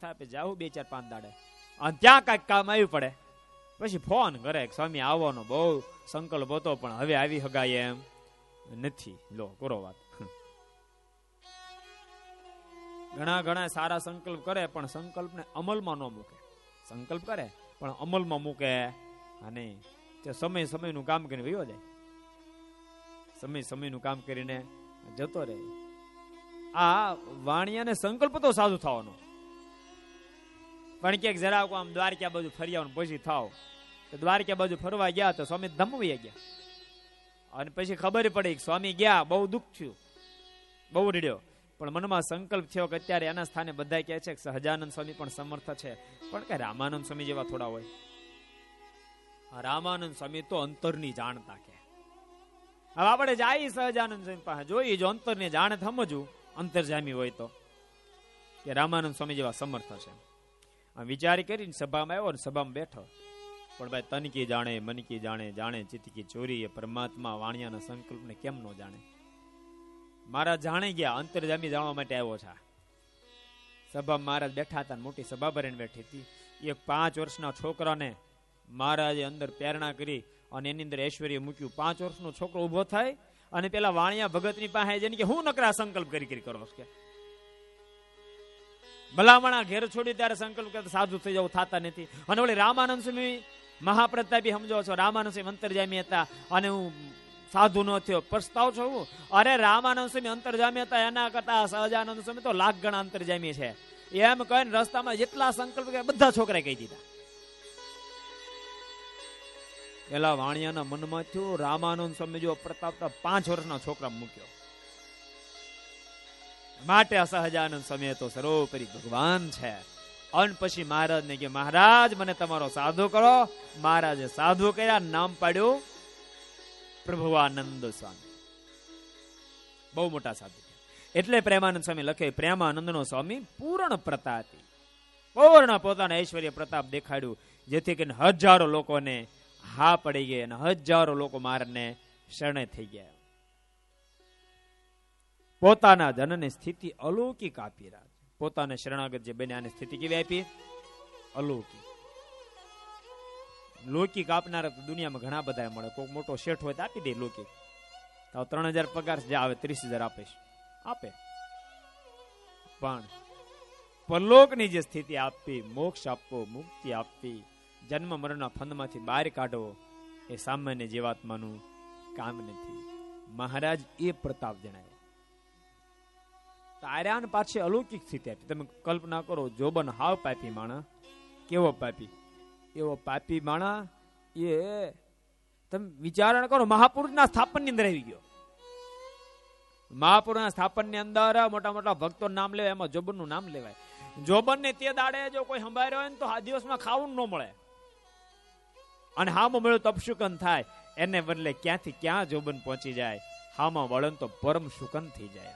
થાય પછી જાવું 2-4-5 દાડે, અને ત્યાં કાંઈક કામ આવ્યું પડે પછી ફોન કરે સ્વામી આવવાનો બહુ સંકલ્પ હતો પણ હવે આવી હગાય એમ નથી. લો કરો વાત. ઘણા સારા સંકલ્પ કરે પણ સંકલ્પને અમલમાં ન મૂકે. સંકલ્પ કરે પણ અમલમાં મૂકે અને તે સમયનું કામ કરીને વયો જાય, સમયનું કામ કરીને જતો રહે. આ વાણિયાને સંકલ્પ તો સાધુ થવાનો, પણ ક્યાંક જરાક આમ દ્વારકા બાજુ ફરી આવવાનું પછી થાવ. દ્વારકા બાજુ ફરવા ગયા તો સ્વામી ધમવી ગયા, અને પછી ખબર પડી કે સ્વામી ગયા, બહુ દુઃખ થયું, બહુ રડ્યો, પણ મનમાં સંકલ્પ થયો કે અત્યારે એના સ્થાને બધા કહે છે કે સહજાનંદ સ્વામી પણ સમર્થ છે, પણ કે રામાનંદ સ્વામી જેવા થોડા હોય. રામાનંદ સ્વામી તો અંતરની જાણતા કે હવે આપણે જાય સહજાનંદ સ્વામી પાસે જોઈએ, જો અંતરની જાણે સમજવું અંતરજામી હોય તો કે રામાનંદ સ્વામી જેવા સમર્થ છે. આ વિચાર કરીને સભામાં આવ્યો ને સભામાં બેઠો, પણ ભાઈ તન કી જાણે મન કી જાણે, જાણે ચિત્ત કી ચોરી, એ પરમાત્મા વાણિયાના સંકલ્પને કેમ ન જાણે? મહારાજ જાણે ગયા, અંતરજામી જાણવા માટે આવ્યો છે. સભામાં મહારાજ બેઠા હતા, મોટી સભા ભરીને બેઠી હતી. એક 5 વર્ષના છોકરાને મહારાજે અંદર પ્રેરણા કરી અને એની અંદર ઐશ્વર્ય મૂક્યું. 5 વર્ષનો છોકરો ઉભો થાય અને પેલા વાણિયા ભગતની પાસે જઈને કે હું નકરા સંકલ્પ કરી કરો કે ભલામણા ઘેર છોડી ત્યારે સંકલ્પ કરતા સાધુ થઈ જવું થતા નથી. અને ઓલી રામાનંદ સ્વામી મહાપ્રતાપી સમજો છો, રામાનંદ સ્વામી અંતરજામી હતા અને હું સાધુ ન થયો, પછતાવ છો હું? અરે રામાનંદ સ્વામી અંતરજામી હતા, એના કરતા સહજાનંદ સ્વામી તો લાખ ગણા અંતરજામી છે. એમ કહીને રસ્તામાં જેટલા સંકલ્પ બધા છોકરા કહી દીધા. પેલા વાણિયાના મનમાં થયું રામાનંદ સ્વામી જો પ્રતાપ 5 વર્ષના છોકરા મૂક્યો, માટે સહજાનંદ સ્વામી તો સર્વોપરી ભગવાન છે. અને પછી મહારાજ ને કે મહારાજ મને તમારો સાધુ કરો. મહારાજે સાધુ કર્યા, નામ પાડ્યું પ્રભુઆનંદ સ્વામી. બહુ મોટા સાધુ. એટલે પ્રેમાનંદ સ્વામી લખે પ્રેમાનંદ નો સ્વામી પૂર્ણ પ્રતાપી, પૂર્ણ પોતાના ઐશ્વર્ય પ્રતાપ દેખાડ્યું, જેથી કરીને હજારો લોકોને હા પડી ગઈ અને હજારો લોકો મહારાજને શરણે થઈ ગયા. પોતાના જનની સ્થિતિ અલૌકિક આપી રહ્યા, પોતાને શરણાગત જે બને આની સ્થિતિ કેવી આપી? અલૌકિક. લૌકિક આપનારા દુનિયામાં ઘણા બધા મળે. કોઈક મોટો શેઠ હોય તો આપી દે લૌકિક, તો 3000 પગાર જે આવે 30,000 આપીશ, આપે. પણ પરલોકની જે સ્થિતિ આપવી, મોક્ષ આપવો, મુક્તિ આપવી, જન્મ મરણના ફંદમાંથી બહાર કાઢવો, એ સામાન્ય જીવાત્માનું કામ નથી. મહારાજ એ પ્રતાપ જણાવ્યો. તાર્યાન પાછી અલૌકિક સ્થિતિ આપી. તમે કલ્પના કરો, જોબન હાવ પાપી માણા, કેવો પાપી, એવો પાપી માણા એ તમે વિચારણા કરો, મહાપુરુષના સ્થાપન ની અંદર આવી ગયો. મહાપુરુષના સ્થાપન ની અંદર મોટા મોટા ભક્તો નામ લેવાય, એમાં જોબન નું નામ લેવાય. જોબન ને તે દાડે જો કોઈ સંભાળ્યો હોય ને તો આ દિવસમાં ખાવું ન મળે, અને હામાં મળ્યું તપશુકન થાય. એને બદલે ક્યાંથી ક્યાં જોબન પહોંચી જાય, હામાં વળે તો પરમ શુકન થઈ જાય.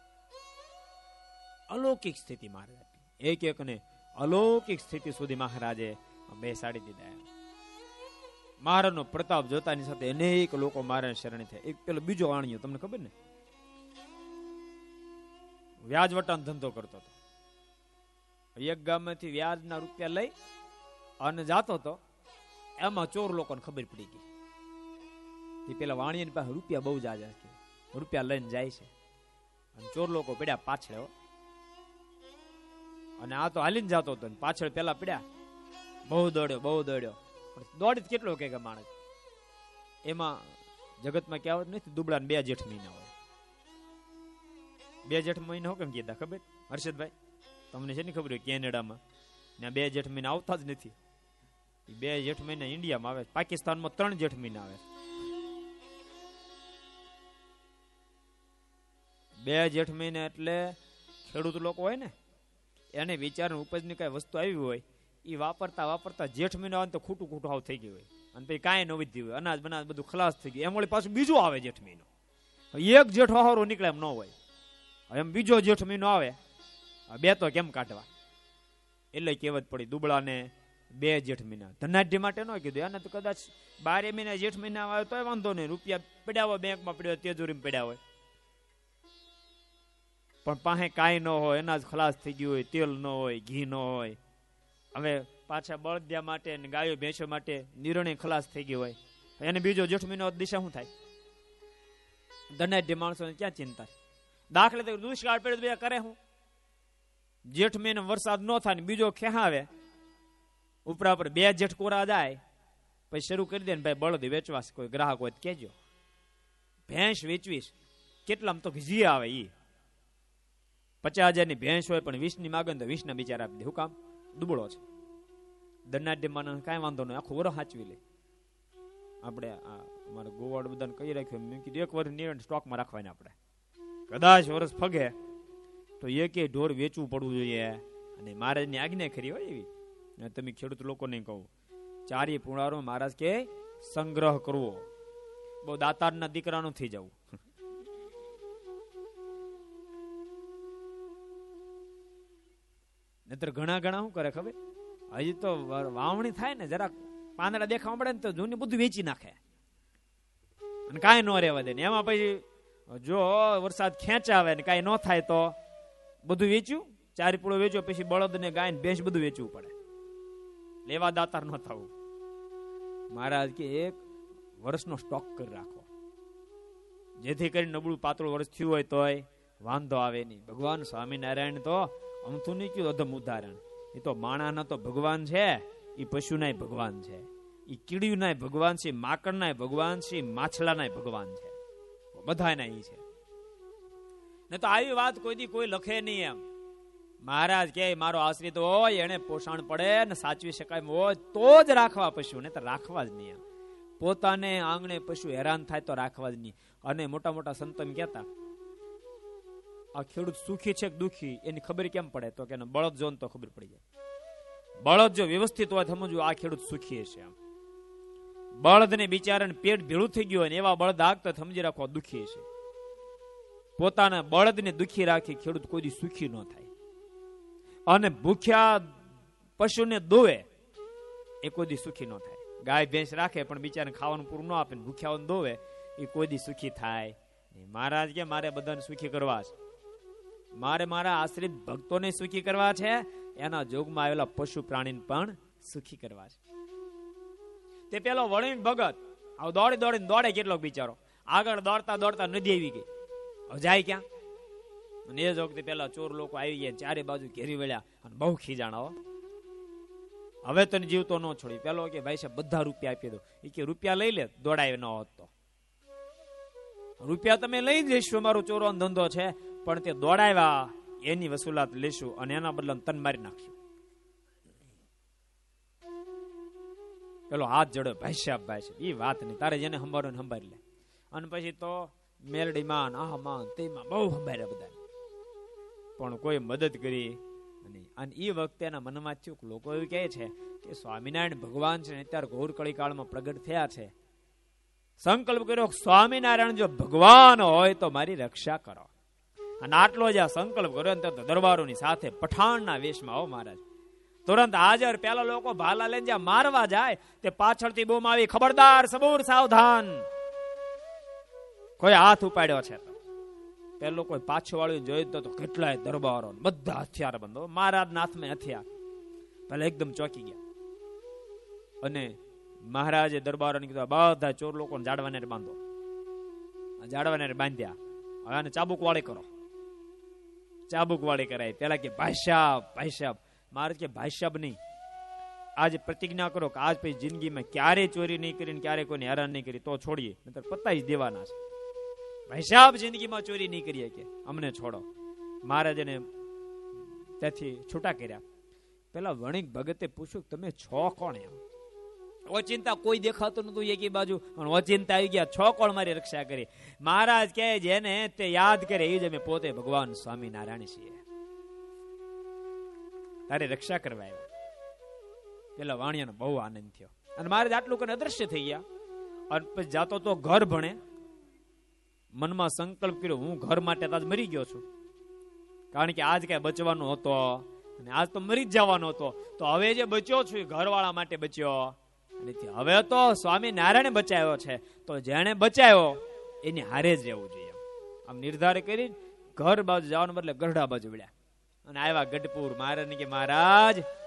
અલૌકિક સ્થિતિ મહારાજ આપી. એક ને અલૌકિક સ્થિતિ સુધી મહારાજે બેસાડી દીધા. મહારાજનો પ્રતાપ જોતાની સાથે અનેક લોકો મહારાજ શરણે થયા. એક પેલો બીજો વાણિયો તમને ખબર ને, વ્યાજ વટાનો ધંધો કરતો હતો. એક ગામમાંથી વ્યાજના રૂપિયા લઈ અને જાતો હતો. એમાં ચોર લોકોને ખબર પડી ગઈ કે પેલા વાણિયાની પાસે રૂપિયા બહુ જાજા છે, રૂપિયા લઈને જાય છે. અને ચોર લોકો પડ્યા પાછળ, અને આ તો હાલીને જતો હતો, પાછળ પેલા પડ્યા. બહુ દોડ્યો. દોડી કેટલો કે માણસ, એમાં જગતમાં કહેવત નથી, દુબળા ને 2 જેઠ મહિના હોય. 2 જેઠ મહિના કેમ કીધા ખબર હર્ષદભાઈ? તમને છે ને ખબર હોય, કેનેડામાં 2 જેઠ મહિના આવતા જ નથી. 2 જેઠ મહિના ઇન્ડિયામાં આવે, પાકિસ્તાનમાં 3 જેઠ મહિના આવે. 2 જેઠ મહિના એટલે ખેડૂત લોકો હોય ને, એને વિચાર ઉપજની કઈ વસ્તુ આવી હોય, એ વાપરતા જેઠ મહિના આવે તો ખોટું હાવ થઈ ગયું હોય, અને પછી કાંઈ ન વધ્યું હોય, અનાજ બનાજ બધું ખલાસ થઈ ગયું. એમ વળી પાછું બીજું આવે જેઠ મહિનો. એક જેઠ હારો નીકળે એમ ન હોય, એમ બીજો જેઠ મહિનો આવે, 2 તો કેમ કાઢવા? એટલે કહેવત પડી દુબળાને 2 જેઠ મહિના. ધનાઢ્ય માટે ન કીધું, એને તો કદાચ 12 મહિના જેઠ મહિના આવે તોય વાંધો નહીં, રૂપિયા પડ્યા હોય બેંકમાં પડ્યા હોય, તેજોરીમાં પડ્યા હોય. પણ પાસે કાંઈ ન હોય, અનાજ ખલાસ થઈ ગયું હોય, તેલ ન હોય, ઘી ન હોય, હવે પાછા બળદિયા માટે અને ગાયો ભેંસો માટે નિર્ણય ખલાસ થઈ ગયો હોય, એને બીજો જેઠ મહિનો દિશા શું થાય? ધનાઢ્ય માણસો ક્યાં ચિંતા? દાખલે તરીકે દુષ્કાળ પડે તો કરે હું? જેઠ મહિને વરસાદ ન થાય ને બીજો ખેહાવે, ઉપરા ઉપર 2 જેઠ કોરા જાય, પછી શરૂ કરી દે ને ભાઈ બળદ વેચવાસ, કોઈ ગ્રાહક હોય કેજો, ભેંસ વેચવીશ, કેટલામાં તો ઘી આવે, ઈ 50,000 ની ભેંસ હોય પણ 20 ની માગે તો 20 ના બિચારા આપી દે. શું કામ? દુબળો છે. ધનાઢ્ય માણસ કાંઈ વાંધો નહીં, આખું વરસ સાચવી લે. આપણે અમારે ગોવાડ બધાને કહી રાખ્યું, મેં કીધું 1 વર્ષ નિર્ણય સ્ટોકમાં રાખવાને, આપણે કદાચ વર્ષ ફગે તો એકે ઢોર વેચવું પડવું જોઈએ. અને મહારાજની આજ્ઞા ખરી હોય એવી. તમે ખેડૂત લોકોને કહો, 4 પુણારો મહારાજ કે સંગ્રહ કરવો, બહુ દાતારના દીકરાનું થઈ જવું. નહીતર ઘણા શું કરે ખબર? હજી તો વાવણી થાય ને, જરા પાંદડા દેખાવા પડે ને તો જૂની બધું વેચી નાખે અને કાંઈ ન રહેવા દે. એમાં પછી જો વરસાદ ખેંચાવે ને કાંઈ ન થાય તો બધું વેચ્યું, 4 પૂળો વેચ્યો, પછી બળદ ને ગાય ને ભેંસ બધું વેચવું પડે. લેવા દાતાર ન થવું. મહારાજ કે 1 વર્ષનો સ્ટોક કરી રાખો, જેથી કરીને નબળું પાતળું વર્ષ થયું હોય તોય વાંધો આવે નહીં. ભગવાન સ્વામિનારાયણ તો અમથું નહીં કયું અધમ ઉદાહરણ. એ તો માણાના તો ભગવાન છે, એ પશુના ભગવાન છે, એ કીડીના ભગવાન છે, માકડના ભગવાન છે, માછલાના ભગવાન છે, બધાના ઈ છે. ને તો આવી વાત કોઈ દી કોઈ લખે નહીં. એમ મહારાજ કે મારો આશ્રિત હોય, એને પોષણ પડે ને સાચવી શકાય હોય તો જ રાખવા પશુ, ને તો રાખવા જ નહીં. પોતાને આંગણે પશુ હેરાન થાય તો રાખવા જ નહીં. અને મોટા મોટા સંતો એમ કહેતા, આ ખેડૂત સુખી છે કે દુખી એની ખબર કેમ પડે? તો કે બળદ જો તો ખબર પડી જાય. બળદ જો વ્યવસ્થિત હોય સમજવું આ ખેડૂત સુખી છે. એમ બળદ ને બિચારાને પેટ ભેળું થઈ ગયું હોય ને એવા બળદ આગતા સમજી રાખો દુખી છે. પોતાના બળદ ને દુખી રાખી ખેડૂત કોઈ સુખી ન થાય. અને ભૂખ્યા પશુને દોવે એ કોઈ દી સુખી ન થાય. ગાય ભેંસ રાખે પણ બિચારાને ખાવાનું પૂરું ન આપે, ભૂખ્યાઓને દોવે એ કોઈ દી સુખી થાય. મહારાજ કે મારે બધાને સુખી કરવા છે, મારે મારા આશ્રિત ભક્તોને સુખી કરવા છે, એના જોગમાં આવેલા પશુ પ્રાણીને પણ સુખી કરવા છે. તે પેલો વળીને ભગત આવ દોડી દોડીને દોડે, કેટલોક બિચારો આગળ દોડતા દોડતા નદી આવી ગઈ, હવે જાય ક્યાં? અને એ જ વખતે પેલા ચોર લોકો આવી ગયા, 4 બાજુ ઘેરી વળ્યા અને બહુ ખીજાણા. હવે તને જીવતો ન છોડી. પેલો કે ભાઈ સાહેબ બધા રૂપિયા આપી દો. એ કે રૂપિયા લઈ લે, દોડાય ન હોત તો. રૂપિયા તમે લઈ જઈશું, અમારો ચોરોનો ધંધો છે, પણ તે દોડાવ્યા એની વસૂલાત લેશું અને એના બદલે તન મારી નાખશું. પેલો હાથ જોડે, ભાઈ સાહેબ એ વાત નહીં, તારે જેને સંભાળો ને સંભાળી લે. અને પછી તો મેરડી માન, આહ માન, તેમાં બહુ સંભાળ્યા બધા, પણ કોઈ મદદ કરી નહીં. અને એ વખતે એના મનમાં થયું, લોકો એવું કહે છે કે સ્વામિનારાયણ ભગવાન છે ને અત્યારે ઘોર કળી કાળમાં પ્રગટ થયા છે. સંકલ્પ કર્યો સ્વામિનારાયણ જો ભગવાન હોય તો મારી રક્ષા કરો. અને આટલો જ આ સંકલ્પ કર્યો ને તો દરબારોની સાથે પઠાણના વેશમાં હો મહારાજ તુરંત હાજર. પેલા લોકો ભાલા લઈને જ્યાં મારવા જાય તે પાછળથી બૂમ આવી, ખબરદાર સબૂર સાવધાન, કોઈ હાથ ઉપાડ્યો છે. તો પેલો કોઈ પાછું વાળું જોયું તો કેટલાય દરબારો બધા હથિયાર બંધો, મહારાજના હાથમાં હથિયાર. પેલા એકદમ ચોકી ગયા અને મહારાજે દરબારોને કીધું બધા ચોર લોકોને જાડવાને બાંધો. જાડવાને બાંધ્યા. હવે આને ચાબુક વાળી કરો. ચાબુક વાળી કરાય. પેલા કે ભાઈ સાહેબ. મહારાજ કે ભાઈ સાહેબ નહીં, આજે પ્રતિજ્ઞા કરો કે આજ પછી જિંદગીમાં ક્યારેય ચોરી નહીં કરીને ક્યારેય કોઈને હેરાન નહીં કરી તો છોડીએ, નહીતર પતાઈ જ દેવાના છે. ભાઈ સાહેબ જિંદગીમાં ચોરી નહીં કરીએ કે અમને છોડો. મહારાજ એને ત્યાંથી છૂટા કર્યા. પેલા વણિક ભગતે પૂછ્યું તમે છો કોણ? એમ ઓચિંતા કોઈ દેખાતું નતું એકી બાજુ, પણ ઓચિંતા આવી ગયા, છો કોણ મારી રક્ષા કરી? મહારાજ કહે જેને તે યાદ કરે એ જ અમે પોતે ભગવાન સ્વામિનારાયણ છીએ, તારી રક્ષા કરવા આવ્યા. પેલા વાણિયાનો બહુ આનંદ થયો અને મહારાજ આટલું કરીને અદ્રશ્ય થઈ ગયા. અને પછી જાતો તો ઘર ભણે, મનમાં સંકલ્પ કર્યો હું ઘર માટે આજ મરી ગયો છું, કારણ કે આજ કઈ બચવાનો હતો અને આજ તો મરી જ જવાનો હતો. તો હવે જે બચ્યો છું એ ઘરવાળા માટે બચ્યો, અને હવે તો સ્વામિનારાયણ બચાવ્યો છે, તો જેને બચાવ્યો એની હારે જ રહેવું જોઈએ. આમ નિર્ધાર કરી ઘર બાજુ જવાનું બદલે ગઢડા બાજુ વળ્યા અને આવ્યા ગઢપુર. મહારાજ કે મહારાજ